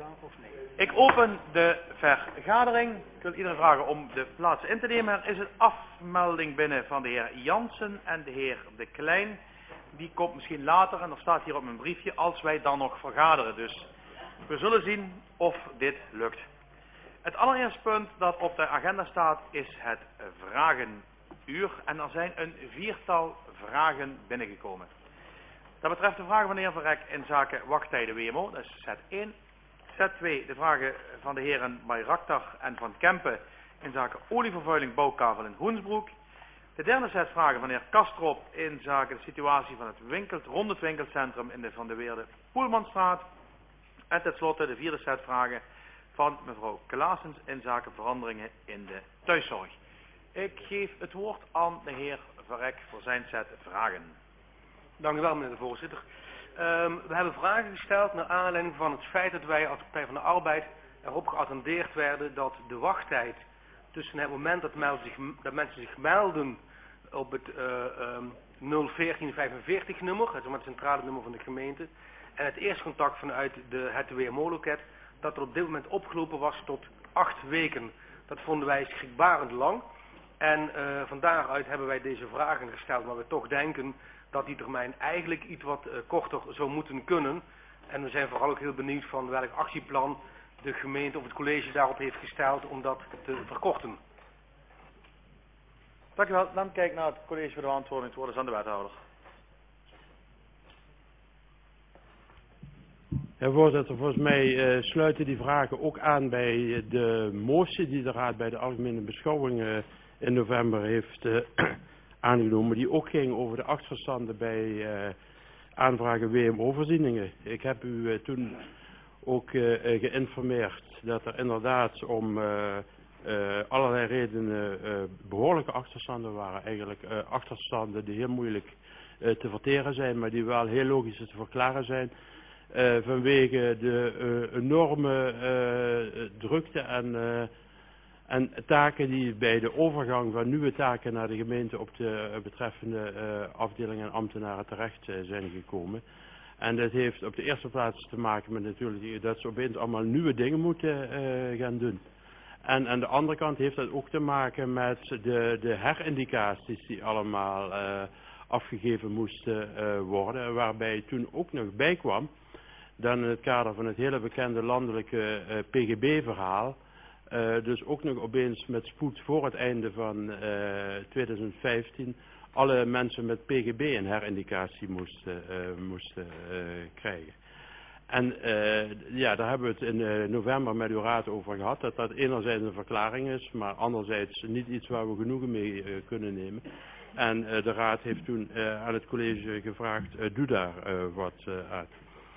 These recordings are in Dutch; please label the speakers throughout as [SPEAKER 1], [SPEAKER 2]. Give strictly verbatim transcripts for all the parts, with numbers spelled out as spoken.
[SPEAKER 1] tafel of nee?
[SPEAKER 2] Ik open de vergadering. Ik wil iedereen vragen om de plaats in te nemen. Er is een afmelding binnen van de heer Jansen en de heer De Klein. Die komt misschien later en er staat hier op mijn briefje als wij dan nog vergaderen. Dus we zullen zien of dit lukt. Het allereerste punt dat op de agenda staat is het vragenuur. En er zijn een viertal vragen binnengekomen. Dat betreft de vragen van de heer Verrek in zaken wachttijden W M O. Dat is set één. Set twee, de vragen van de heren Bayraktar en Van Kempen in zaken olievervuiling bouwkavel in Hoensbroek. De derde set vragen van de heer Kastrop in zaken de situatie van het, winkel, rond het winkelcentrum in de Van de Weerde Poelmanstraat. En tenslotte de vierde set vragen van mevrouw Klaasens in zaken veranderingen in de thuiszorg. Ik geef het woord aan de heer Verrek voor zijn set vragen.
[SPEAKER 1] Dank u wel, meneer de voorzitter. Um, we hebben vragen gesteld naar aanleiding van het feit dat wij als Partij van de Arbeid erop geattendeerd werden dat de wachttijd tussen het moment dat, zich, dat mensen zich melden op het uh, um, nul veertien vijfenveertig nummer, dat is het centrale nummer van de gemeente, en het eerste contact vanuit de, het W M O-loket, dat er op dit moment opgelopen was tot acht weken. Dat vonden wij schrikbarend lang. En uh, van daaruit hebben wij deze vragen gesteld, maar we toch denken dat die termijn eigenlijk iets wat uh, korter zou moeten kunnen. En we zijn vooral ook heel benieuwd van welk actieplan de gemeente of het college daarop heeft gesteld om dat te verkorten.
[SPEAKER 2] Dank u wel. Dan kijk ik naar het college voor de beantwoording. Het woord is aan de wethouder.
[SPEAKER 3] Ja, voorzitter, volgens mij uh, sluiten die vragen ook aan bij de motie die de Raad bij de algemene beschouwing uh, in november heeft uh, aangenomen, die ook ging over de achterstanden bij uh, aanvragen W M O-voorzieningen. Ik heb u uh, toen ook uh, geïnformeerd dat er inderdaad om uh, uh, allerlei redenen uh, behoorlijke achterstanden waren. Eigenlijk uh, achterstanden die heel moeilijk uh, te verteren zijn, maar die wel heel logisch te verklaren zijn. Uh, vanwege de uh, enorme uh, drukte en, uh, en taken die bij de overgang van nieuwe taken naar de gemeente op de uh, betreffende uh, afdelingen en ambtenaren terecht uh, zijn gekomen. En dat heeft op de eerste plaats te maken met natuurlijk dat ze opeens allemaal nieuwe dingen moeten uh, gaan doen. En aan de andere kant heeft dat ook te maken met de, de herindicaties die allemaal uh, afgegeven moesten uh, worden, waarbij toen ook nog bij kwam dan in het kader van het hele bekende landelijke uh, P G B-verhaal, uh, dus ook nog opeens met spoed voor het einde van uh, twintig vijftien alle mensen met P G B een herindicatie moesten, uh, moesten uh, krijgen. En uh, ja, daar hebben we het in uh, november met uw raad over gehad, dat dat enerzijds een verklaring is, maar anderzijds niet iets waar we genoegen mee uh, kunnen nemen. En uh, de raad heeft toen uh, aan het college gevraagd, uh, doe daar uh, wat uh, aan.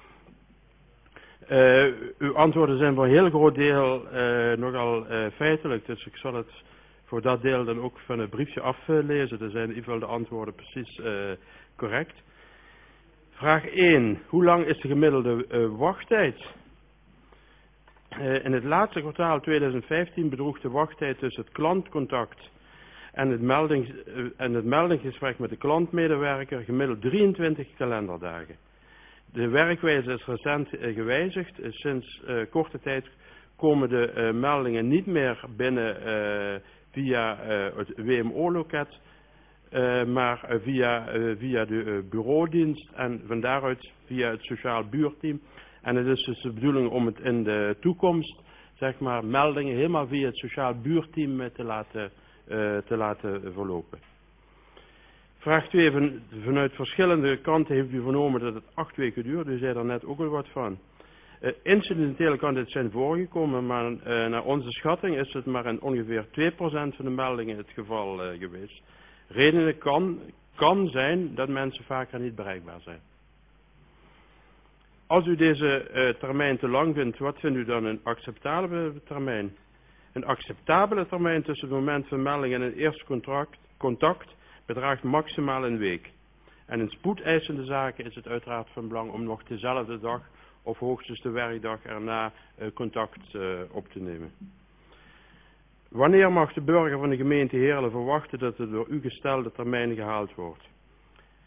[SPEAKER 3] Uh, uw antwoorden zijn voor een heel groot deel uh, nogal uh, feitelijk, dus ik zal het voor dat deel dan ook van het briefje aflezen. Dan zijn in ieder geval de antwoorden precies uh, correct. Vraag één. Hoe lang is de gemiddelde uh, wachttijd? Uh, in het laatste kwartaal twintig vijftien bedroeg de wachttijd tussen het klantcontact en het, meldings, uh, en het meldingsgesprek met de klantmedewerker gemiddeld drieëntwintig kalenderdagen. De werkwijze is recent uh, gewijzigd. Uh, sinds uh, korte tijd komen de uh, meldingen niet meer binnen uh, via uh, het W M O-loket, uh, maar uh, via, uh, via de uh, bureaudienst en van daaruit via het sociaal buurteam. En het is dus de bedoeling om het in de toekomst, zeg maar, meldingen helemaal via het sociaal buurteam te laten, uh, te laten verlopen. Vraag twee. Van, vanuit verschillende kanten heeft u vernomen dat het acht weken duurt. U zei daar net ook al wat van. Uh, incidenteel kan dit zijn voorgekomen, maar uh, naar onze schatting is het maar in ongeveer twee procent van de meldingen het geval uh, geweest. Redenen kan, kan zijn dat mensen vaker niet bereikbaar zijn. Als u deze uh, termijn te lang vindt, wat vindt u dan een acceptabele termijn? Een acceptabele termijn tussen het moment van melding en het eerste contract, contact bedraagt maximaal een week. En in spoedeisende zaken is het uiteraard van belang om nog dezelfde dag of hoogstens de werkdag erna uh, contact uh, op te nemen. Wanneer mag de burger van de gemeente Heerlen verwachten dat de door u gestelde termijn gehaald wordt?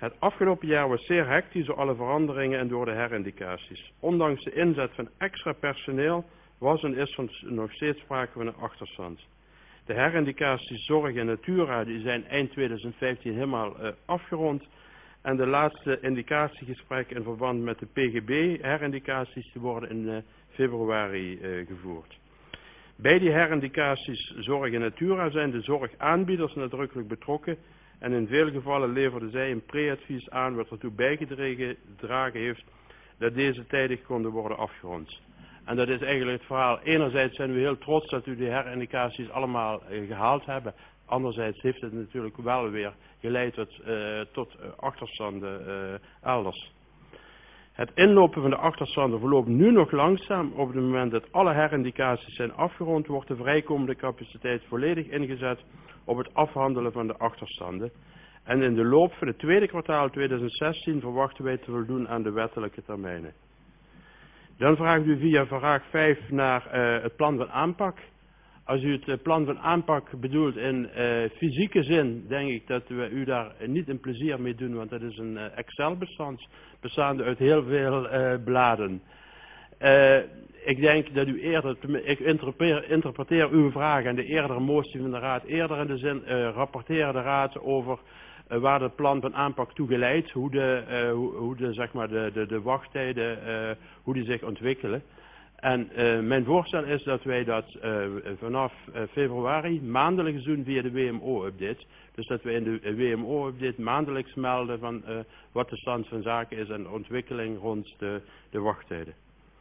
[SPEAKER 3] Het afgelopen jaar was zeer hectisch door alle veranderingen en door de herindicaties. Ondanks de inzet van extra personeel was en is er nog steeds sprake van een achterstand. De herindicaties Zorg en Natura die zijn eind tweeduizend vijftien helemaal uh, afgerond. En de laatste indicatiegesprekken in verband met de P G B herindicaties die worden in uh, februari uh, gevoerd. Bij die herindicaties Zorg en Natura zijn de zorgaanbieders nadrukkelijk betrokken en in veel gevallen leverden zij een pre-advies aan wat ertoe bijgedragen heeft dat deze tijdig konden worden afgerond. En dat is eigenlijk het verhaal. Enerzijds zijn we heel trots dat u die herindicaties allemaal uh, gehaald hebben. Anderzijds heeft het natuurlijk wel weer geleid tot, uh, tot uh, achterstanden uh, elders. Het inlopen van de achterstanden verloopt nu nog langzaam. Op het moment dat alle herindicaties zijn afgerond, wordt de vrijkomende capaciteit volledig ingezet op het afhandelen van de achterstanden. En in de loop van het tweede kwartaal tweeduizend zestien verwachten wij te voldoen aan de wettelijke termijnen. Dan vraagt u via vraag vijf naar uh, het plan van aanpak. Als u het uh, plan van aanpak bedoelt in uh, fysieke zin, denk ik dat we u daar uh, niet een plezier mee doen, want dat is een uh, Excel-bestand bestaande uit heel veel uh, bladen. Uh, ik denk dat u eerder, ik interpreteer, interpreteer uw vraag en de eerdere motie van de Raad eerder in de zin, uh, rapporteer de Raad over uh, waar het plan van aanpak toe geleidt, hoe de, uh, hoe, hoe de, zeg maar de, de, de wachttijden, uh, hoe die zich ontwikkelen. En uh, mijn voorstel is dat wij dat uh, vanaf uh, februari maandelijks doen via de W M O-update. Dus dat we in de W M O-update maandelijks melden van uh, wat de stand van zaken is en de ontwikkeling rond de, de wachttijden.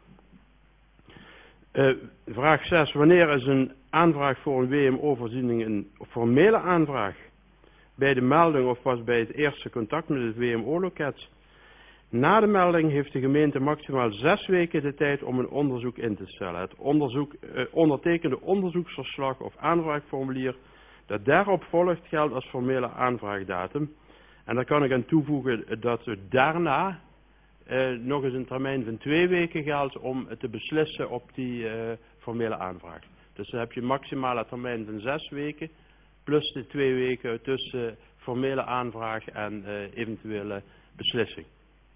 [SPEAKER 3] Uh, vraag zes. Wanneer is een aanvraag voor een W M O-voorziening een formele aanvraag? Bij de melding of pas bij het eerste contact met het W M O-loket? Na de melding heeft de gemeente maximaal zes weken de tijd om een onderzoek in te stellen. Het onderzoek, eh, ondertekende onderzoeksverslag of aanvraagformulier dat daarop volgt geldt als formele aanvraagdatum. En daar kan ik aan toevoegen dat er daarna eh, nog eens een termijn van twee weken geldt om te beslissen op die eh, formele aanvraag. Dus dan heb je maximale termijn van zes weken plus de twee weken tussen formele aanvraag en eh, eventuele beslissing.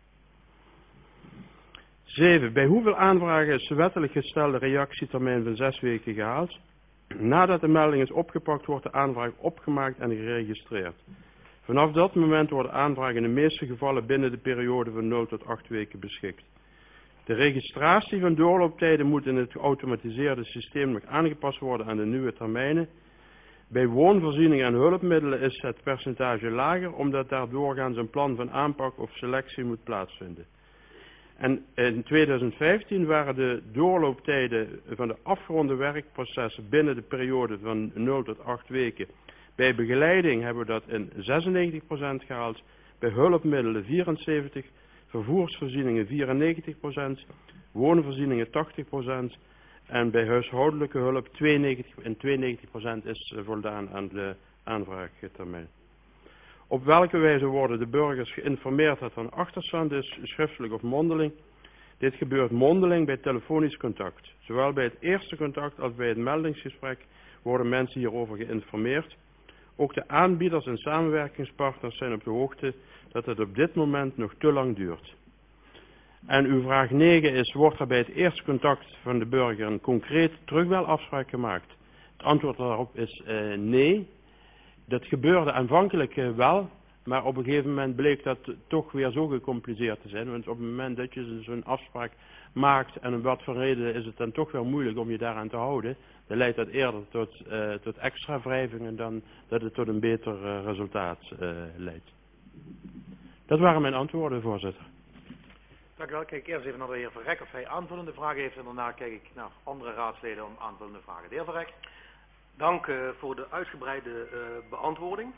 [SPEAKER 3] zeven. Bij hoeveel aanvragen is de wettelijk gestelde reactietermijn van zes weken gehaald? Nadat de melding is opgepakt, wordt de aanvraag opgemaakt en geregistreerd. Vanaf dat moment wordt de aanvraag in de meeste gevallen binnen de periode van nul tot acht weken beschikt. De registratie van doorlooptijden moet in het geautomatiseerde systeem nog aangepast worden aan de nieuwe termijnen. Bij woonvoorzieningen en hulpmiddelen is het percentage lager, omdat daar doorgaans een plan van aanpak of selectie moet plaatsvinden. En in tweeduizend vijftien waren de doorlooptijden van de afgeronde werkprocessen binnen de periode van nul tot acht weken. Bij begeleiding hebben we dat in zesennegentig procent gehaald, bij hulpmiddelen vierenzeventig procent, vervoersvoorzieningen vierennegentig procent, woonvoorzieningen tachtig procent en bij huishoudelijke hulp tweeënnegentig procent, en tweeënnegentig procent is voldaan aan de aanvraagtermijn. Op welke wijze worden de burgers geïnformeerd dat er een achterstand is, schriftelijk of mondeling? Dit gebeurt mondeling bij telefonisch contact. Zowel bij het eerste contact als bij het meldingsgesprek worden mensen hierover geïnformeerd. Ook de aanbieders en samenwerkingspartners zijn op de hoogte dat het op dit moment nog te lang duurt. En uw vraag negen is, wordt er bij het eerste contact van de burger een concreet terugbelafspraak gemaakt? Het antwoord daarop is uh, nee. Dat gebeurde aanvankelijk uh, wel, maar op een gegeven moment bleek dat toch weer zo gecompliceerd te zijn. Want op het moment dat je zo'n afspraak maakt en om wat voor reden is het dan toch wel moeilijk om je daaraan te houden, dan leidt dat eerder tot, uh, tot extra wrijvingen dan dat het tot een beter uh, resultaat uh, leidt. Dat waren mijn antwoorden, voorzitter.
[SPEAKER 2] Dank u wel. Kijk eerst even naar de heer Verrek of hij aanvullende vragen heeft en daarna kijk ik naar andere raadsleden om aanvullende vragen. De heer Verrek.
[SPEAKER 1] Dank uh, voor de uitgebreide uh, beantwoording.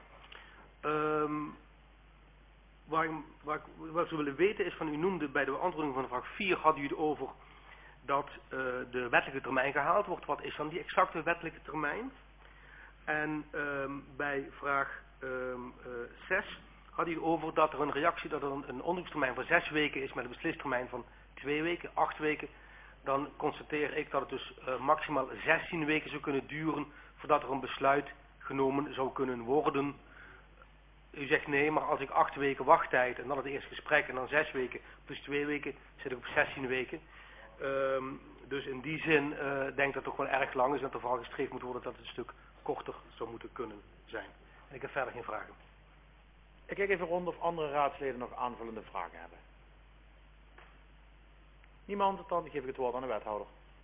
[SPEAKER 1] Um, waar, ik, waar ik, wat ik zou willen weten is van u noemde bij de beantwoording van de vraag vier had u het over dat uh, de wettelijke termijn gehaald wordt. Wat is dan die exacte wettelijke termijn? En um, bij vraag um, uh, zes had u het over dat er een reactie, dat er een, een onderzoekstermijn van zes weken is met een beslistermijn van twee weken, acht weken. Dan constateer ik dat het dus uh, maximaal zestien weken zou kunnen duren voordat er een besluit genomen zou kunnen worden u zegt nee, maar als ik acht weken wachttijd en dan het eerste gesprek en dan zes weken plus twee weken, zit ik op zestien weken. Um, dus in die zin uh, denk ik dat het toch wel erg lang is en dat er vooral gestreefd moet worden dat het een stuk korter zou moeten kunnen zijn. En ik heb verder geen vragen.
[SPEAKER 2] Ik kijk even rond of andere raadsleden nog aanvullende vragen hebben. Niemand, dan geef ik het woord aan de wethouder.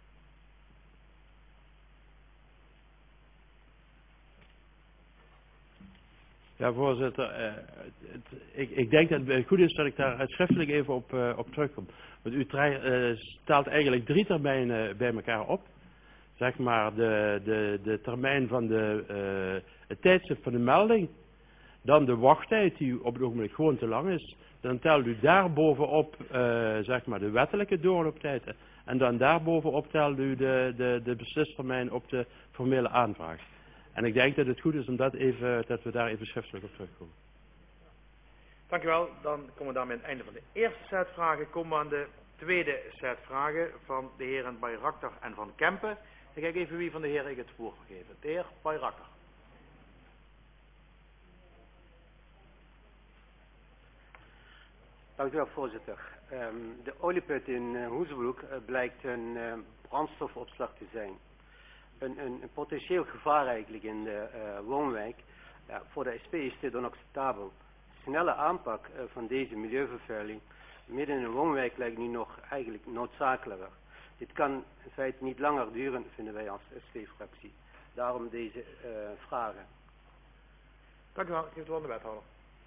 [SPEAKER 3] Ja, voorzitter. Uh, het, het, ik, ik denk dat het goed is dat ik daar schriftelijk even op, uh, op terugkom. Want u uh, stelt eigenlijk drie termijnen bij elkaar op. Zeg maar de, de, de termijn van de, uh, het tijdstip van de melding. Dan de wachttijd die op het ogenblik gewoon te lang is. Dan telt u daarbovenop uh, zeg maar de wettelijke doorlooptijd. En dan daarbovenop telt u de, de, de beslistermijn op de formele aanvraag. En ik denk dat het goed is om dat, even, dat we daar even schriftelijk op terugkomen.
[SPEAKER 2] Dankjewel. Dan komen we daarmee aan het einde van de eerste set vragen. Komen we aan de tweede set vragen van de heren Bayraktar en Van Kempen. Ik kijk even wie van de heren ik het woord mag geven. De heer Bayraktar.
[SPEAKER 4] Dank u wel, voorzitter. Um, de olieput in uh, Hoezebroek uh, blijkt een uh, brandstofopslag te zijn. Een, een, een potentieel gevaar eigenlijk in de uh, woonwijk. Ja, voor de S P is dit onacceptabel. Snelle aanpak uh, van deze milieuvervuiling midden in een woonwijk lijkt nu nog eigenlijk noodzakelijker. Dit kan in feite niet langer duren, vinden wij als S P-fractie. Daarom deze uh, vragen.
[SPEAKER 2] Dank u wel. Ik geef het woord aan de wethouder.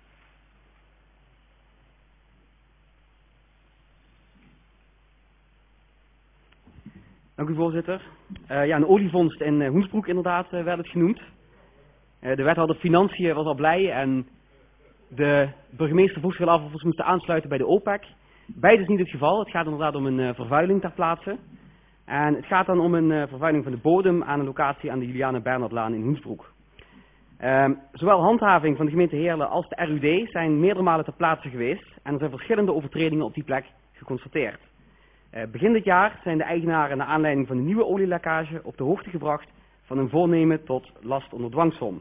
[SPEAKER 5] Dank u, voorzitter. Uh, ja, een olievondst in uh, Hoensbroek inderdaad uh, werd het genoemd. Uh, de wethouder Financiën was al blij en de burgemeester vroeg zich af of we moesten aansluiten bij de O P E C. Beide is niet het geval. Het gaat inderdaad om een uh, vervuiling ter plaatse. En het gaat dan om een uh, vervuiling van de bodem aan een locatie aan de Juliane Bernhardlaan in Hoensbroek. Uh, zowel handhaving van de gemeente Heerlen als de R U D zijn meerdere malen ter plaatse geweest en er zijn verschillende overtredingen op die plek geconstateerd. Uh, begin dit jaar zijn de eigenaren naar aanleiding van de nieuwe olielekkage op de hoogte gebracht van een voornemen tot last onder dwangsom.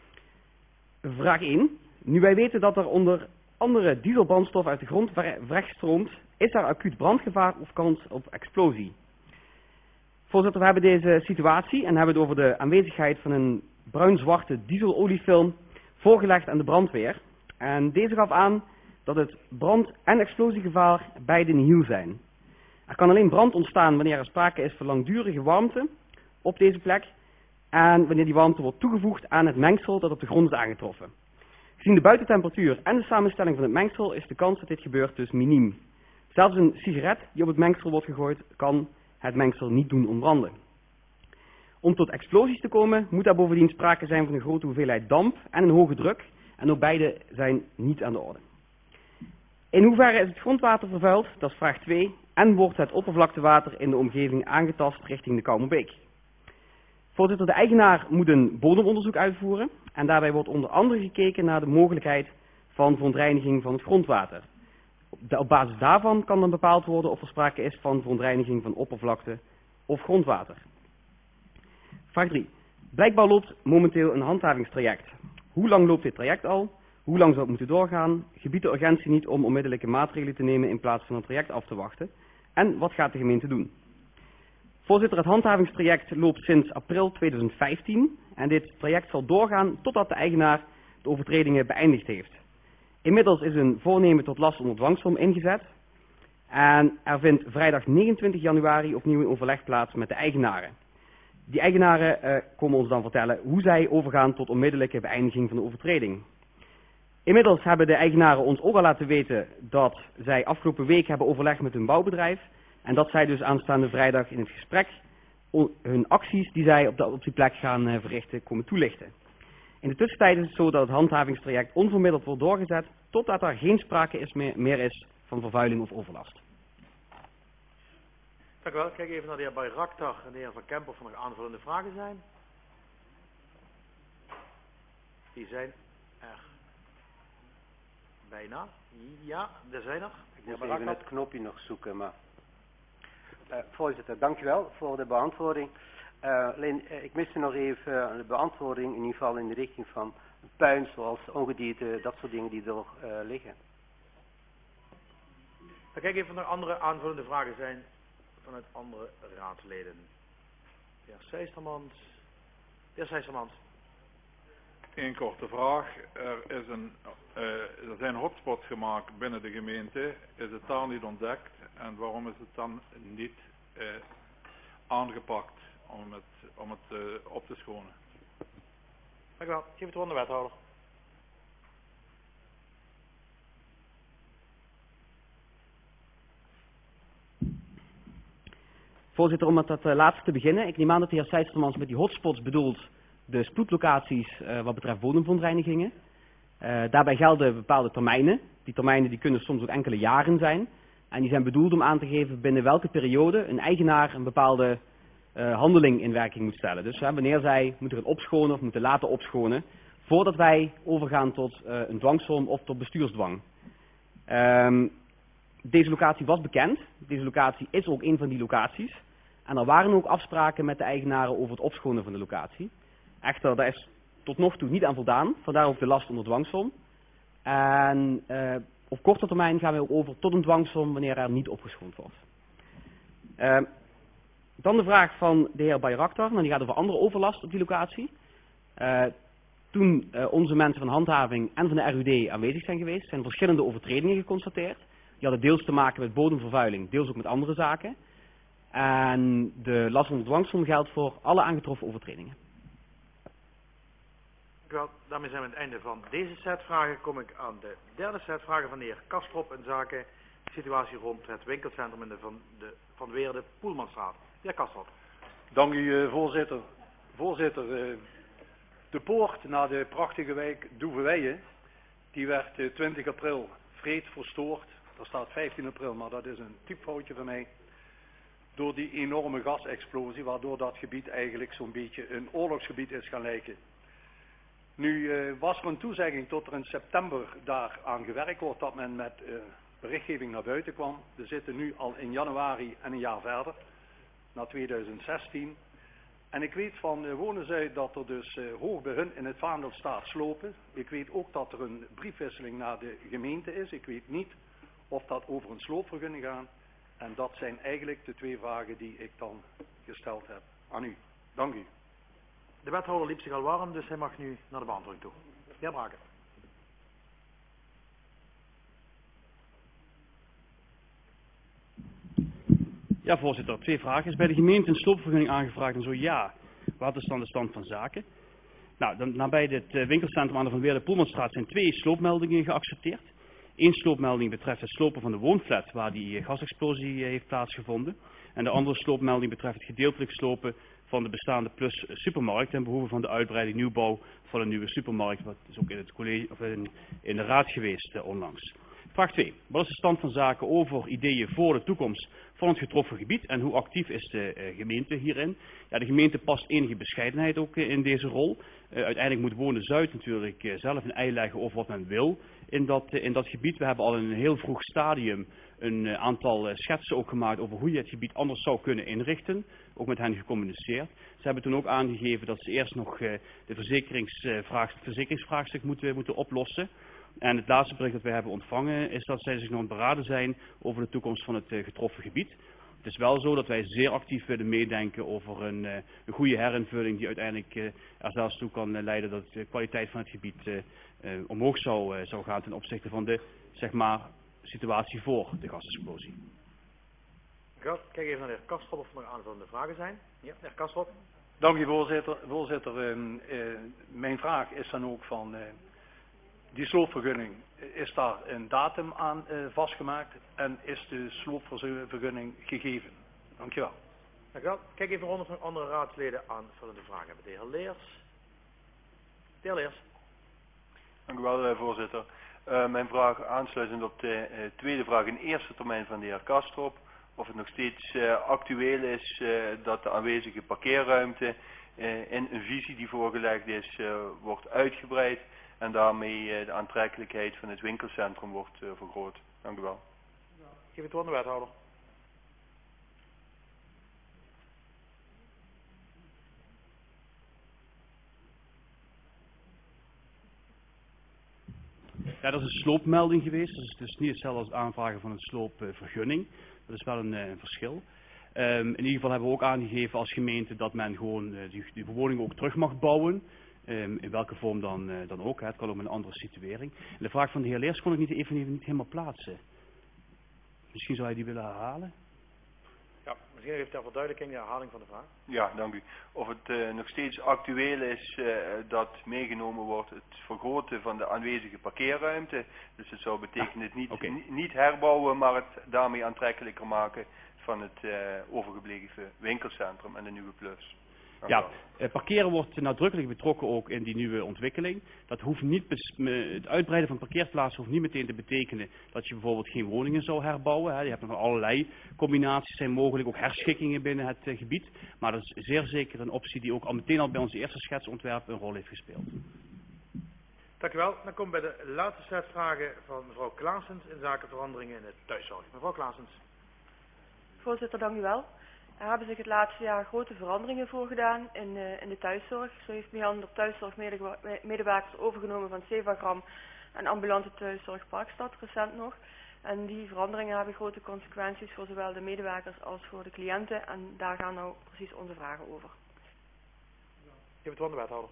[SPEAKER 5] Vraag één. Nu wij weten dat er onder andere dieselbrandstof uit de grond wegstroomt, is er acuut brandgevaar of kans op explosie? Voorzitter, we hebben deze situatie en hebben het over de aanwezigheid van een bruin-zwarte dieseloliefilm voorgelegd aan de brandweer. En deze gaf aan dat het brand- en explosiegevaar beide nihil zijn. Er kan alleen brand ontstaan wanneer er sprake is van langdurige warmte op deze plek en wanneer die warmte wordt toegevoegd aan het mengsel dat op de grond is aangetroffen. Gezien de buitentemperatuur en de samenstelling van het mengsel is de kans dat dit gebeurt dus miniem. Zelfs een sigaret die op het mengsel wordt gegooid kan het mengsel niet doen ontbranden. Om tot explosies te komen moet er bovendien sprake zijn van een grote hoeveelheid damp en een hoge druk en ook beide zijn niet aan de orde. In hoeverre is het grondwater vervuild? Dat is vraag twee. En wordt het oppervlaktewater in de omgeving aangetast richting de Koumerbeek? Voorzitter, de eigenaar moet een bodemonderzoek uitvoeren en daarbij wordt onder andere gekeken naar de mogelijkheid van verontreiniging van het grondwater. Op basis daarvan kan dan bepaald worden of er sprake is van verontreiniging van oppervlakte of grondwater. Vraag drie. Blijkbaar loopt momenteel een handhavingstraject. Hoe lang loopt dit traject al? Hoe lang zou het moeten doorgaan? Gebiedt de urgentie niet om onmiddellijke maatregelen te nemen in plaats van een traject af te wachten? En wat gaat de gemeente doen? Voorzitter, het handhavingstraject loopt sinds april tweeduizend vijftien en dit traject zal doorgaan totdat de eigenaar de overtredingen beëindigd heeft. Inmiddels is een voornemen tot last onder dwangsom ingezet en er vindt vrijdag negenentwintig januari opnieuw een overleg plaats met de eigenaren. Die eigenaren uh, komen ons dan vertellen hoe zij overgaan tot onmiddellijke beëindiging van de overtreding. Inmiddels hebben de eigenaren ons ook al laten weten dat zij afgelopen week hebben overlegd met hun bouwbedrijf en dat zij dus aanstaande vrijdag in het gesprek hun acties die zij op, de, op die plek gaan uh, verrichten komen toelichten. In de tussentijd is het zo dat het handhavingstraject onvermiddeld wordt doorgezet totdat er geen sprake is meer, meer is van vervuiling of overlast.
[SPEAKER 2] Dank u wel. Kijk even naar de heer Bayraktar en de heer Van Kempen of er nog aanvullende vragen zijn. Die zijn er bijna. Ja, er zijn er.
[SPEAKER 4] Ik moet even het knopje nog zoeken, maar... Uh, voorzitter, dank u wel voor de beantwoording. Uh, alleen, uh, ik miste nog even uh, de beantwoording, in ieder geval in de richting van puin, zoals ongedierte, dat soort dingen die er uh, liggen.
[SPEAKER 2] Dan kijk even of er andere aanvullende vragen zijn vanuit andere raadsleden. De heer Seistermans. De heer Seistermans.
[SPEAKER 6] Eén korte vraag. Er, is een, uh, er zijn hotspots gemaakt binnen de gemeente. Is het daar niet ontdekt? En waarom is het dan niet uh, aangepakt om het, om het uh, op te schonen?
[SPEAKER 2] Dank u wel. Geef het woord aan de wethouder.
[SPEAKER 5] Voorzitter, om met dat uh, laatste te beginnen. Ik neem aan dat de heer Seistermans met die hotspots bedoelt de spoedlocaties uh, wat betreft bodemverontreinigingen. Uh, daarbij gelden bepaalde termijnen. Die termijnen die kunnen soms ook enkele jaren zijn. En die zijn bedoeld om aan te geven binnen welke periode een eigenaar een bepaalde uh, handeling in werking moet stellen. Dus uh, wanneer zij moeten gaan opschonen of moeten laten opschonen, voordat wij overgaan tot uh, een dwangsom of tot bestuursdwang. Um, deze locatie was bekend. Deze locatie is ook een van die locaties. En er waren ook afspraken met de eigenaren over het opschonen van de locatie. Echter, daar is tot nog toe niet aan voldaan. Vandaar ook de last onder dwangsom. En uh, op korte termijn gaan we ook over tot een dwangsom wanneer er niet opgeschoond wordt. Uh, dan de vraag van de heer Bayraktar. Nou, die gaat over andere overlast op die locatie. Uh, toen uh, onze mensen van handhaving en van de R U D aanwezig zijn geweest, zijn verschillende overtredingen geconstateerd. Die hadden deels te maken met bodemvervuiling, deels ook met andere zaken. En de last onder dwangsom geldt voor alle aangetroffen overtredingen.
[SPEAKER 2] Wel, daarmee zijn we aan het einde van deze set vragen. Kom ik aan de derde set vragen van de heer Kastrop in zaken situatie rond het winkelcentrum in de Van, de Van Weerde Poelmanstraat. De heer Kastrop.
[SPEAKER 7] Dank u, uh, voorzitter. Voorzitter, uh, de poort naar de prachtige wijk Doeveweien, die werd uh, twintig april vreed verstoord. Er staat vijftien april, maar dat is een typfoutje van mij. Door die enorme gasexplosie, waardoor dat gebied eigenlijk zo'n beetje een oorlogsgebied is gaan lijken. Nu uh, was er een toezegging tot er in september daar aan gewerkt wordt, dat men met uh, berichtgeving naar buiten kwam. We zitten nu al in januari en een jaar verder, naar tweeduizend zestien. En ik weet van uh, Wonenzuid dat er dus uh, hoog bij hun in het vaandel staat slopen. Ik weet ook dat er een briefwisseling naar de gemeente is. Ik weet niet of dat over een sloopvergunning gaat. En dat zijn eigenlijk de twee vragen die ik dan gesteld heb aan u. Dank u.
[SPEAKER 2] De wethouder liep zich al warm, dus hij mag nu naar de beantwoording toe. De heer Braken.
[SPEAKER 8] Ja, voorzitter. Twee vragen. Is bij de gemeente een sloopvergunning aangevraagd en zo ja, wat is dan de stand van zaken? Nou, dan, nabij dit uh, winkelcentrum aan de Van Weerde Poelmanstraat zijn twee sloopmeldingen geaccepteerd. Eén sloopmelding betreft het slopen van de woonflat waar die uh, gasexplosie uh, heeft plaatsgevonden. En de andere sloopmelding betreft het gedeeltelijk slopen van de bestaande Plus supermarkt ten behoeve van de uitbreiding nieuwbouw van een nieuwe supermarkt. Wat is ook in, het college, of in, in de raad geweest uh, onlangs. Vraag twee. Wat is de stand van zaken over ideeën voor de toekomst van het getroffen gebied en hoe actief is de uh, gemeente hierin? Ja, de gemeente past enige bescheidenheid ook uh, in deze rol. Uh, uiteindelijk moet Wonen-Zuid natuurlijk uh, zelf een ei leggen over wat men wil in dat, uh, in dat gebied. We hebben al in een heel vroeg stadium een uh, aantal uh, schetsen ook gemaakt over hoe je het gebied anders zou kunnen inrichten. Ook met hen gecommuniceerd. Ze hebben toen ook aangegeven dat ze eerst nog uh, de verzekeringsvraagstuk, verzekeringsvraagstuk moeten, moeten oplossen. En het laatste bericht dat wij hebben ontvangen is dat zij zich nog aan het beraden zijn over de toekomst van het uh, getroffen gebied. Het is wel zo dat wij zeer actief willen meedenken over een, uh, een goede herinvulling die uiteindelijk uh, er zelfs toe kan uh, leiden dat de kwaliteit van het gebied uh, uh, omhoog zou, uh, zou gaan ten opzichte van de zeg maar, situatie voor de gasexplosie.
[SPEAKER 2] Kijk even naar de heer Kastrop of er nog aanvullende vragen zijn. Ja, de heer Kastrop.
[SPEAKER 7] Dank u, voorzitter. Voorzitter, uh, uh, mijn vraag is dan ook van uh, die sloopvergunning. Is daar een datum aan uh, vastgemaakt en is de sloopvergunning gegeven? Dank je wel.
[SPEAKER 2] Dank u wel. Kijk even rond of nog andere raadsleden aanvullende vragen hebben. De heer Leers. De heer Leers.
[SPEAKER 9] Dank u wel, voorzitter. Uh, mijn vraag aansluitend op de uh, tweede vraag in eerste termijn van de heer Kastrop. Of het nog steeds uh, actueel is uh, dat de aanwezige parkeerruimte uh, in een visie die voorgelegd is, uh, wordt uitgebreid. En daarmee uh, de aantrekkelijkheid van het winkelcentrum wordt uh, vergroot. Dank u wel.
[SPEAKER 2] Geef het woord aan de wethouder.
[SPEAKER 8] Ja, dat is een sloopmelding geweest. Dat is dus niet hetzelfde als het aanvragen van een sloopvergunning. Dat is wel een, uh, een verschil. Um, in ieder geval hebben we ook aangegeven als gemeente dat men gewoon uh, die, die verwoningen ook terug mag bouwen. Um, in welke vorm dan, uh, dan ook. Hè. Het kan ook met een andere situering. En de vraag van de heer Leers kon ik niet even, even niet helemaal plaatsen. Misschien zou hij die willen herhalen?
[SPEAKER 2] Ja, misschien heeft ter verduidelijking de herhaling van de vraag.
[SPEAKER 9] Ja, dank u. Of het uh, nog steeds actueel is uh, dat meegenomen wordt het vergroten van de aanwezige parkeerruimte. Dus het zou betekenen het niet,
[SPEAKER 8] okay.
[SPEAKER 9] niet herbouwen, maar het daarmee aantrekkelijker maken van het uh, overgebleven winkelcentrum en de nieuwe plus.
[SPEAKER 8] Ja, eh, parkeren wordt nadrukkelijk betrokken ook in die nieuwe ontwikkeling. Dat hoeft niet het uitbreiden van parkeerplaatsen hoeft niet meteen te betekenen dat je bijvoorbeeld geen woningen zou herbouwen. Hè. Je hebt nog allerlei combinaties zijn mogelijk, ook herschikkingen binnen het uh, gebied. Maar dat is zeer zeker een optie die ook al meteen al bij onze eerste schetsontwerp een rol heeft gespeeld.
[SPEAKER 2] Dank u wel. Dan komen we bij de laatste set vragen van mevrouw Klaasens in zaken veranderingen in het thuiszorg. Mevrouw Klaasens.
[SPEAKER 10] Voorzitter, dank u wel. Er hebben zich het laatste jaar grote veranderingen voorgedaan in, uh, in de thuiszorg. Zo heeft Meander thuiszorgmedewerkers overgenomen van Sevagram en ambulante thuiszorg Parkstad recent nog. En die veranderingen hebben grote consequenties voor zowel de medewerkers als voor de cliënten. En daar gaan nou precies onze vragen over.
[SPEAKER 2] Geef het woord aan de wethouder.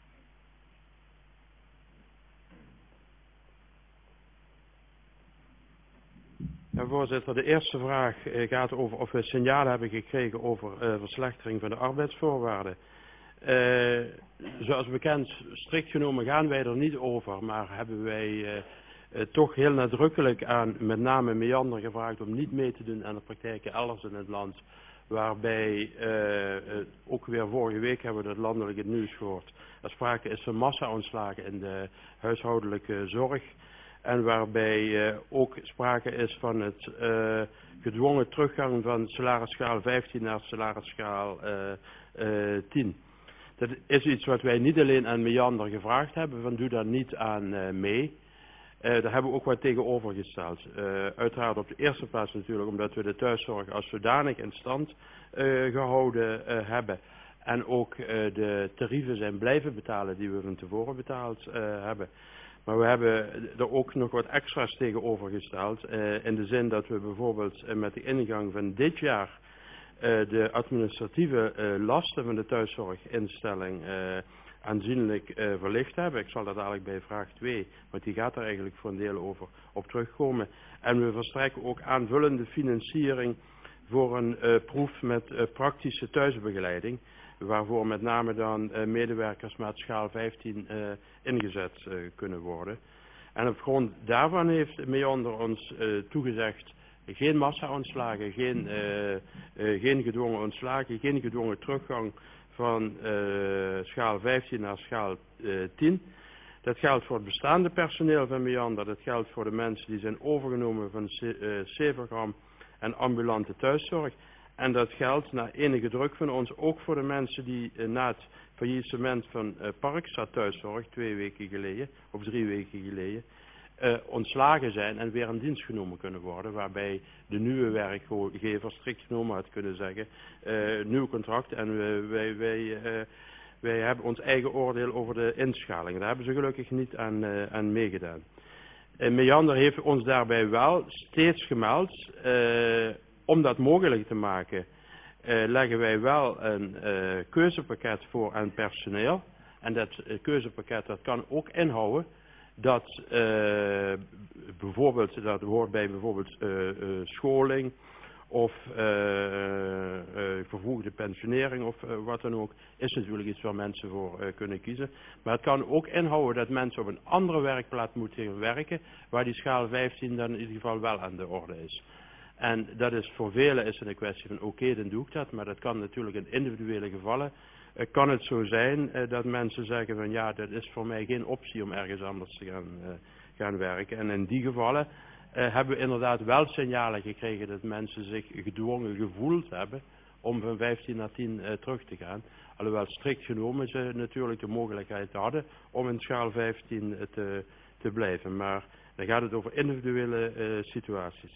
[SPEAKER 3] Ja, voorzitter, de eerste vraag eh, gaat over of we signalen hebben gekregen over uh, verslechtering van de arbeidsvoorwaarden. Uh, zoals bekend, strikt genomen gaan wij er niet over, maar hebben wij uh, uh, toch heel nadrukkelijk aan met name Meander gevraagd om niet mee te doen aan de praktijken elders in het land. Waarbij, uh, uh, ook weer vorige week hebben we dat landelijk het nieuws gehoord, er sprake is van massa-ontslagen in de huishoudelijke zorg. En waarbij uh, ook sprake is van het uh, gedwongen teruggang van salarisschaal vijftien naar salarisschaal uh, uh, tien. Dat is iets wat wij niet alleen aan Meander gevraagd hebben, van doe daar niet aan uh, mee. Uh, daar hebben we ook wat tegenover gesteld. Uh, uiteraard op de eerste plaats natuurlijk omdat we de thuiszorg als zodanig in stand uh, gehouden uh, hebben. En ook uh, de tarieven zijn blijven betalen die we van tevoren betaald uh, hebben. Maar we hebben er ook nog wat extra's tegenover gesteld. Uh, in de zin dat we bijvoorbeeld uh, met de ingang van dit jaar uh, de administratieve uh, lasten van de thuiszorginstelling uh, aanzienlijk uh, verlicht hebben. Ik zal dat dadelijk bij vraag twee, want die gaat er eigenlijk voor een deel over op terugkomen. En we verstrekken ook aanvullende financiering voor een uh, proef met uh, praktische thuisbegeleiding. Waarvoor met name dan uh, medewerkers met schaal vijftien uh, ingezet uh, kunnen worden. En op grond daarvan heeft Meander ons uh, toegezegd geen massa-ontslagen, geen, uh, uh, geen gedwongen ontslagen, geen gedwongen teruggang van uh, schaal vijftien naar schaal uh, tien. Dat geldt voor het bestaande personeel van Meander, dat geldt voor de mensen die zijn overgenomen van Sevagram en ambulante thuiszorg. En dat geldt na enige druk van ons ook voor de mensen die uh, na het faillissement van uh, Parkstad thuiszorg twee weken geleden, of drie weken geleden, uh, ontslagen zijn en weer in dienst genomen kunnen worden. Waarbij de nieuwe werkgever strikt genomen had kunnen zeggen, uh, nieuw contract en uh, wij, wij, uh, wij hebben ons eigen oordeel over de inschaling. Daar hebben ze gelukkig niet aan, uh, aan meegedaan. Uh, Meander heeft ons daarbij wel steeds gemeld, uh, om dat mogelijk te maken, uh, leggen wij wel een uh, keuzepakket voor aan personeel. En dat uh, keuzepakket dat kan ook inhouden dat uh, bijvoorbeeld, dat hoort bij bijvoorbeeld uh, uh, scholing of uh, uh, vervroegde pensionering of uh, wat dan ook, is natuurlijk iets waar mensen voor uh, kunnen kiezen. Maar het kan ook inhouden dat mensen op een andere werkplaats moeten werken, waar die schaal vijftien dan in ieder geval wel aan de orde is. En dat is voor velen is het een kwestie van oké, okay, dan doe ik dat, maar dat kan natuurlijk in individuele gevallen. Uh, kan het zo zijn uh, dat mensen zeggen van ja, dat is voor mij geen optie om ergens anders te gaan, uh, gaan werken. En in die gevallen uh, hebben we inderdaad wel signalen gekregen dat mensen zich gedwongen gevoeld hebben om van vijftien naar tien uh, terug te gaan. Alhoewel strikt genomen ze natuurlijk de mogelijkheid hadden om in schaal vijftien uh, te, te blijven. Maar dan gaat het over individuele uh, situaties.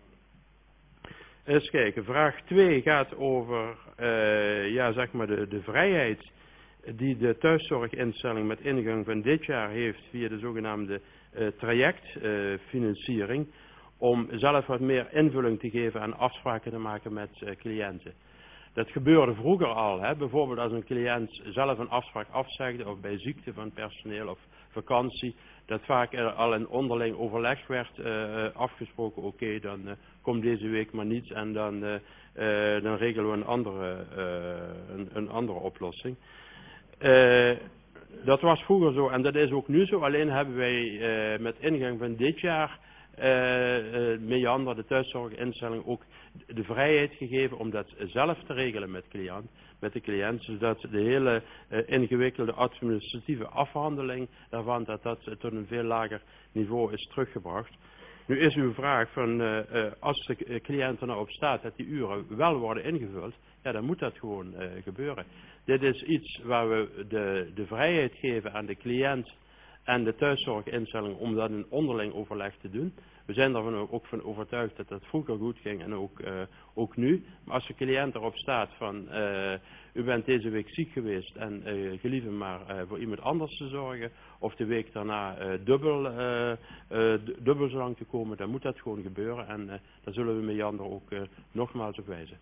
[SPEAKER 3] Eens kijken, vraag twee gaat over uh, ja, zeg maar de, de vrijheid die de thuiszorginstelling met ingang van dit jaar heeft via de zogenaamde uh, trajectfinanciering uh, om zelf wat meer invulling te geven en afspraken te maken met uh, cliënten. Dat gebeurde vroeger al, hè? Bijvoorbeeld als een cliënt zelf een afspraak afzegde of bij ziekte van personeel of vakantie, dat vaak er al in onderling overleg werd uh, afgesproken, oké, okay, dan uh, komt deze week maar niet en dan, uh, uh, dan regelen we een andere, uh, een, een andere oplossing. Uh, dat was vroeger zo en dat is ook nu zo, alleen hebben wij uh, met ingang van dit jaar uh, uh, Meander, de thuiszorginstelling, ook de vrijheid gegeven om dat zelf te regelen met, cliënt, met de cliënt, zodat de hele uh, ingewikkelde administratieve afhandeling daarvan, dat dat uh, tot een veel lager niveau is teruggebracht. Nu is uw vraag van, uh, uh, als de cliënt er nou op staat dat die uren wel worden ingevuld, ja, dan moet dat gewoon uh, gebeuren. Dit is iets waar we de, de vrijheid geven aan de cliënt en de thuiszorginstelling om dat in onderling overleg te doen. We zijn er ook van overtuigd dat dat vroeger goed ging en ook, uh, ook nu. Maar als de cliënt erop staat van, uh, u bent deze week ziek geweest en uh, gelieve maar uh, voor iemand anders te zorgen, of de week daarna uh, dubbel, uh, uh, dubbel zo lang te komen, dan moet dat gewoon gebeuren. En uh, daar zullen we Meander ook uh, nogmaals op wijzen.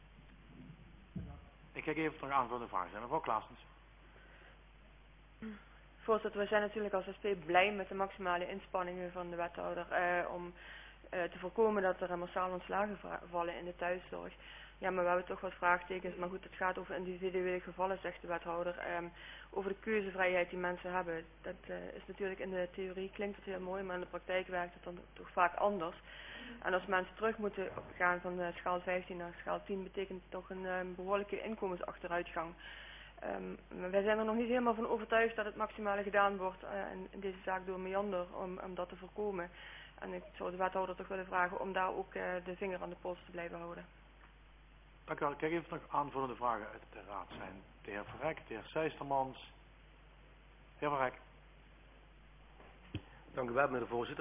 [SPEAKER 2] Ik kijk even terug aan voor de vraag. Mevrouw Klaasens.
[SPEAKER 10] Voorzitter, we zijn natuurlijk als S P blij met de maximale inspanningen van de wethouder eh, om eh, te voorkomen dat er massaal ontslagen vallen in de thuiszorg. Ja, maar we hebben toch wat vraagtekens, maar goed, het gaat over individuele gevallen, zegt de wethouder. Eh, over de keuzevrijheid die mensen hebben. Dat eh, is natuurlijk in de theorie klinkt het heel mooi, maar in de praktijk werkt het dan toch vaak anders. En als mensen terug moeten gaan van de schaal vijftien naar schaal tien, betekent het toch een eh, behoorlijke inkomensachteruitgang. Um, wij zijn er nog niet helemaal van overtuigd dat het maximale gedaan wordt uh, in, in deze zaak door Meander om, om dat te voorkomen. En ik zou de wethouder toch willen vragen om daar ook uh, de vinger aan de pols te blijven houden.
[SPEAKER 2] Dank u wel. Ik kijk even nog aanvullende vragen uit de raad zijn. De heer Verrek, de heer Seistermans. Heer Verrek.
[SPEAKER 1] Dank u wel, meneer de voorzitter.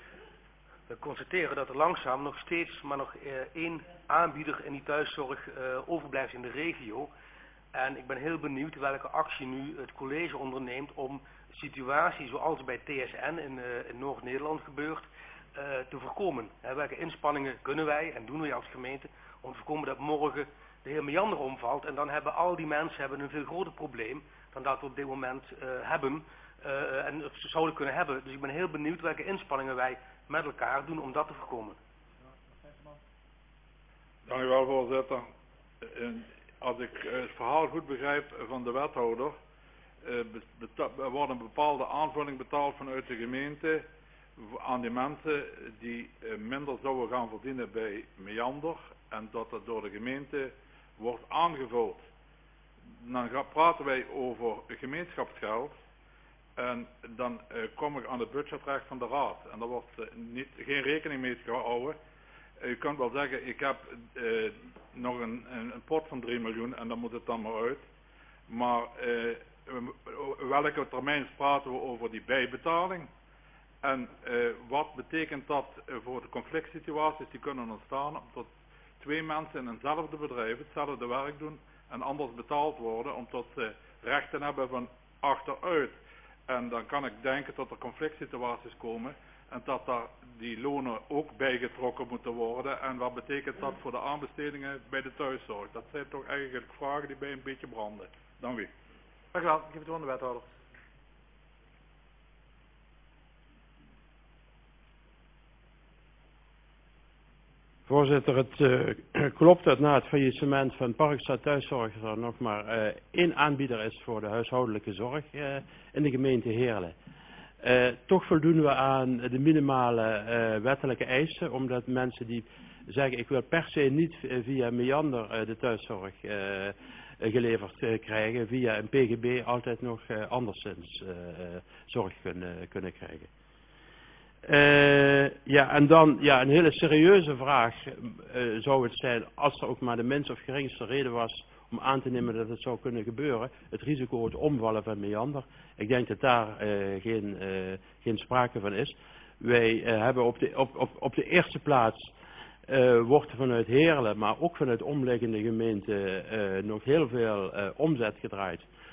[SPEAKER 1] We constateren dat er langzaam nog steeds maar nog uh, één aanbieder in die thuiszorg uh, overblijft in de regio. En ik ben heel benieuwd welke actie nu het college onderneemt om de situatie zoals bij T S N in, uh, in Noord-Nederland gebeurt uh, te voorkomen. He, welke inspanningen kunnen wij en doen wij als gemeente om te voorkomen dat morgen de heer Meander omvalt. En dan hebben al die mensen hebben een veel groter probleem dan dat we op dit moment uh, hebben uh, en het zouden kunnen hebben. Dus ik ben heel benieuwd welke inspanningen wij met elkaar doen om dat te voorkomen.
[SPEAKER 6] Dank u wel, voorzitter. Uh, Als ik het verhaal goed begrijp van de wethouder, er wordt een bepaalde aanvulling betaald vanuit de gemeente aan die mensen die minder zouden gaan verdienen bij Meander en dat dat door de gemeente wordt aangevuld. Dan praten wij over gemeenschapsgeld en dan kom ik aan het budgetrecht van de raad en daar wordt niet, geen rekening mee gehouden. U kunt wel zeggen, ik heb uh, nog een, een, een pot van drie miljoen en dan moet het dan maar uit. Maar uh, welke termijn praten we over die bijbetaling? En uh, wat betekent dat voor de conflict situaties die kunnen ontstaan? Omdat twee mensen in eenzelfde bedrijf hetzelfde werk doen en anders betaald worden omdat ze rechten hebben van achteruit. En dan kan ik denken dat er conflict situaties komen. En dat daar die lonen ook bijgetrokken moeten worden. En wat betekent dat voor de aanbestedingen bij de thuiszorg? Dat zijn toch eigenlijk vragen die bij een beetje branden. Dank u.
[SPEAKER 2] Dank u wel. Ik geef het woord aan de wethouder.
[SPEAKER 3] Voorzitter, het uh, klopt dat na het faillissement van Parkstad Thuiszorg er nog maar uh, één aanbieder is voor de huishoudelijke zorg uh, in de gemeente Heerlen. Uh, toch voldoen we aan de minimale uh, wettelijke eisen, omdat mensen die zeggen ik wil per se niet via Meander uh, de thuiszorg uh, geleverd uh, krijgen, via een P G B altijd nog uh, anderszins uh, zorg kunnen, kunnen krijgen. Uh, ja, en dan ja, een hele serieuze vraag uh, zou het zijn als er ook maar de minst of geringste reden was om aan te nemen dat het zou kunnen gebeuren, het risico het omvallen van Meander. Ik denk dat daar uh, geen, uh, geen sprake van is. Wij uh, hebben op de, op, op, op de eerste plaats uh, wordt vanuit Heerlen, maar ook vanuit omliggende gemeenten uh, nog heel veel uh, omzet gedraaid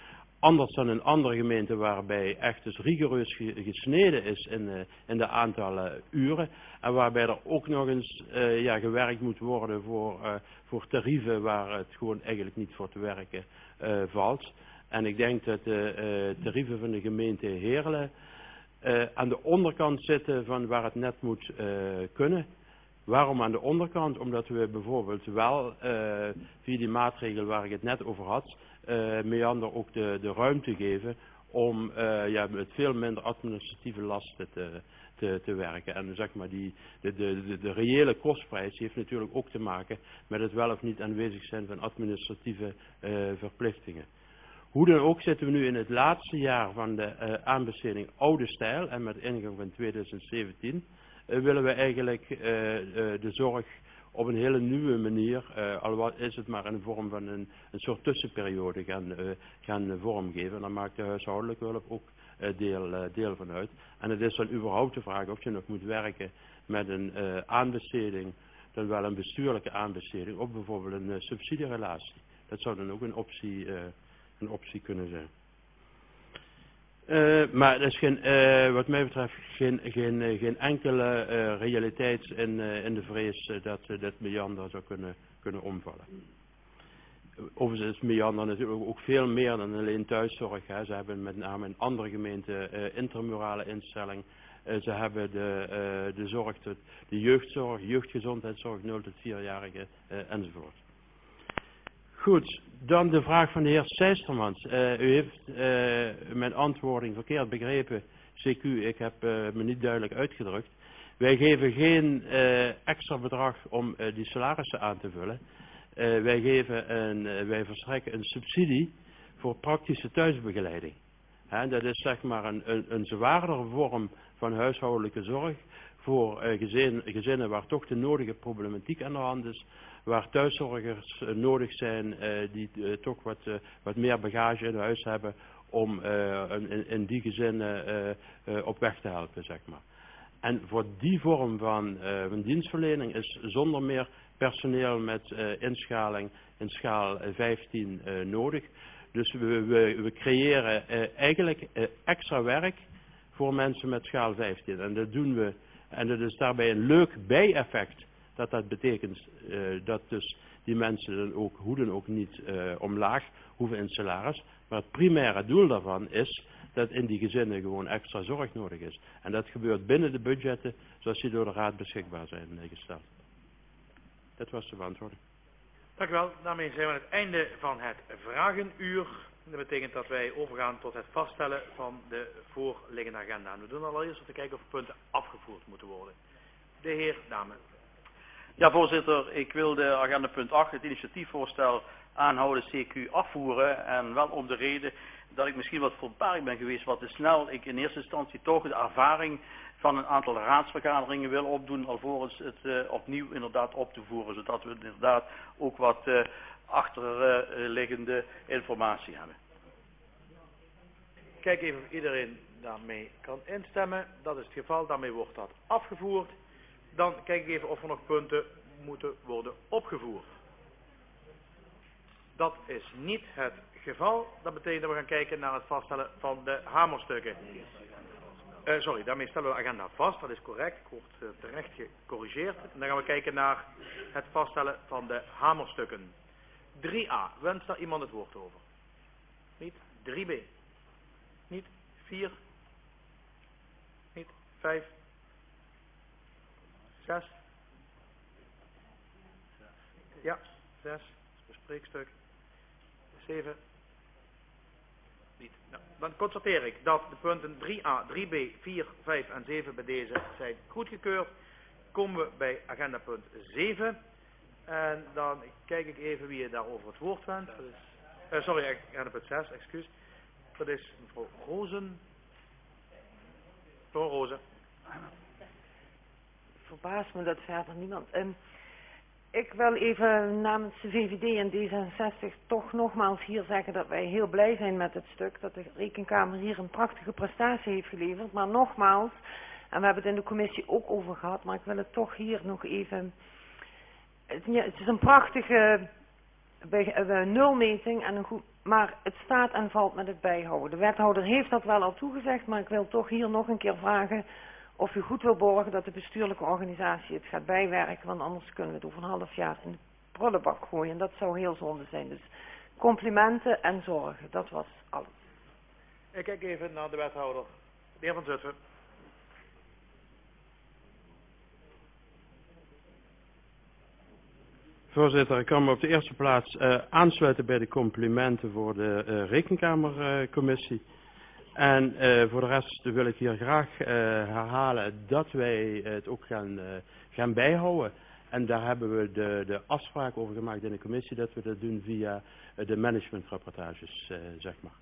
[SPEAKER 3] anders dan in andere gemeenten waarbij echt dus rigoureus gesneden is in, uh, in de aantallen uren. En waarbij er ook nog eens uh, ja, gewerkt moet worden voor, uh, voor tarieven waar het gewoon eigenlijk niet voor te werken uh, valt. En ik denk dat de uh, tarieven van de gemeente Heerlen uh, aan de onderkant zitten van waar het net moet uh, kunnen. Waarom aan de onderkant? Omdat we bijvoorbeeld wel uh, via die maatregel waar ik het net over had, uh, Meander ook de, de ruimte geven om uh, ja, met veel minder administratieve lasten te, te, te werken. En zeg maar die, de, de, de, de reële kostprijs heeft natuurlijk ook te maken met het wel of niet aanwezig zijn van administratieve uh, verplichtingen. Hoe dan ook zitten we nu in het laatste jaar van de uh, aanbesteding oude stijl en met ingang van tweeduizend zeventien uh, willen we eigenlijk uh, uh, de zorg op een hele nieuwe manier, uh, al is het maar in de vorm van een, een soort tussenperiode gaan, uh, gaan vormgeven. En daar maakt de huishoudelijke hulp ook uh, deel, uh, deel van uit. En het is dan überhaupt de vraag of je nog moet werken met een uh, aanbesteding, dan wel een bestuurlijke aanbesteding, of bijvoorbeeld een uh, subsidierelatie. Dat zou dan ook een optie, uh, een optie kunnen zijn. Uh, maar er is geen, uh, wat mij betreft geen, geen, uh, geen enkele uh, realiteit in, uh, in de vrees uh, dat uh, dat Meander zou kunnen, kunnen omvallen. Overigens is Meander natuurlijk ook veel meer dan alleen thuiszorg. Hè. Ze hebben met name in andere gemeenten uh, intramurale instelling. Uh, ze hebben de, uh, de zorg, tot, de jeugdzorg, jeugdgezondheidszorg, nul tot vierjarigen uh, enzovoort. Goed, dan de vraag van de heer Seistermans. Uh, u heeft uh, mijn antwoording verkeerd begrepen. C Q, ik heb uh, me niet duidelijk uitgedrukt. Wij geven geen uh, extra bedrag om uh, die salarissen aan te vullen. Uh, wij, geven een, uh, wij verstrekken een subsidie voor praktische thuisbegeleiding. He, dat is zeg maar een, een, een zwaardere vorm van huishoudelijke zorg voor uh, gezin, gezinnen waar toch de nodige problematiek aan de hand is. Waar thuiszorgers uh, nodig zijn uh, die uh, toch wat, uh, wat meer bagage in huis hebben om uh, in, in die gezinnen uh, uh, op weg te helpen, zeg maar. En voor die vorm van, uh, van dienstverlening is zonder meer personeel met uh, inschaling in schaal vijftien uh, nodig. Dus we, we, we creëren uh, eigenlijk uh, extra werk voor mensen met schaal vijftien. En dat doen we, en dat is daarbij een leuk bijeffect. Dat dat betekent uh, dat dus die mensen dan ook, hoe dan ook niet uh, omlaag hoeven in salaris. Maar het primaire doel daarvan is dat in die gezinnen gewoon extra zorg nodig is. En dat gebeurt binnen de budgetten zoals die door de Raad beschikbaar zijn uh, gesteld. Dat was de beantwoording.
[SPEAKER 2] Dank u wel. Daarmee zijn we aan het einde van het vragenuur. Dat betekent dat wij overgaan tot het vaststellen van de voorliggende agenda. En we doen allereerst om te kijken of punten afgevoerd moeten worden. De heer Dame.
[SPEAKER 11] Ja, voorzitter, ik wil de agenda punt acht, het initiatiefvoorstel aanhouden C Q afvoeren. En wel om de reden dat ik misschien wat voorbarig ben geweest, wat te snel ik in eerste instantie toch de ervaring van een aantal raadsvergaderingen wil opdoen, alvorens het uh, opnieuw inderdaad op te voeren. Zodat we inderdaad ook wat uh, achterliggende uh, informatie hebben.
[SPEAKER 2] Kijk even of iedereen daarmee kan instemmen. Dat is het geval, daarmee wordt dat afgevoerd. Dan kijk ik even of er nog punten moeten worden opgevoerd. Dat is niet het geval. Dat betekent dat we gaan kijken naar het vaststellen van de hamerstukken. Uh, sorry, daarmee stellen we de agenda vast. Dat is correct. Ik word uh, terecht gecorrigeerd. En dan gaan we kijken naar het vaststellen van de hamerstukken. drie a. Wenst daar iemand het woord over? Niet. drie b. Niet. vier. Niet. vijf. zes. Ja, zes. Bespreekstuk. zeven. Niet. Nou, dan constateer ik dat de punten drie a, drie b, vier, vijf en zeven bij deze zijn goedgekeurd. Komen we bij agenda punt zeven. En dan kijk ik even wie je daarover het woord wenst. Dat is, uh, sorry, agenda punt zes, excuus. Dat is mevrouw Rozen. Mevrouw Rozen.
[SPEAKER 12] Verbaast me dat verder niemand. Um, ik wil even namens de V V D en D zesenzestig toch nogmaals hier zeggen dat wij heel blij zijn met het stuk. Dat de Rekenkamer hier een prachtige prestatie heeft geleverd. Maar nogmaals, en we hebben het in de commissie ook over gehad, maar ik wil het toch hier nog even... Het, ja, het is een prachtige bij, uh, nulmeting en een goed, maar het staat en valt met het bijhouden. De wethouder heeft dat wel al toegezegd, maar ik wil toch hier nog een keer vragen of u goed wil borgen dat de bestuurlijke organisatie het gaat bijwerken, want anders kunnen we het over een half jaar in de prullenbak gooien en dat zou heel zonde zijn. Dus complimenten en zorgen, dat was alles.
[SPEAKER 2] Ik kijk even naar de wethouder, de heer Van Zutphen.
[SPEAKER 3] Voorzitter, ik kan me op de eerste plaats uh, aansluiten bij de complimenten voor de uh, rekenkamercommissie. Uh, en uh, voor de rest wil ik hier graag uh, herhalen dat wij het ook gaan, uh, gaan bijhouden. En daar hebben we de, de afspraak over gemaakt in de commissie dat we dat doen via uh, de managementrapportages, uh, zeg maar.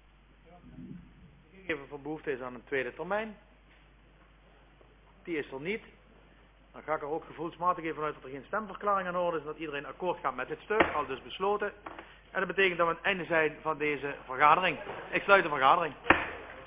[SPEAKER 2] Even van behoefte is aan een tweede termijn. Die is er niet. Dan ga ik er ook gevoelsmatig even vanuit dat er geen stemverklaring aan orde is, dat iedereen akkoord gaat met dit stuk, al dus besloten. En dat betekent dat we aan het einde zijn van deze vergadering. Ik sluit de vergadering.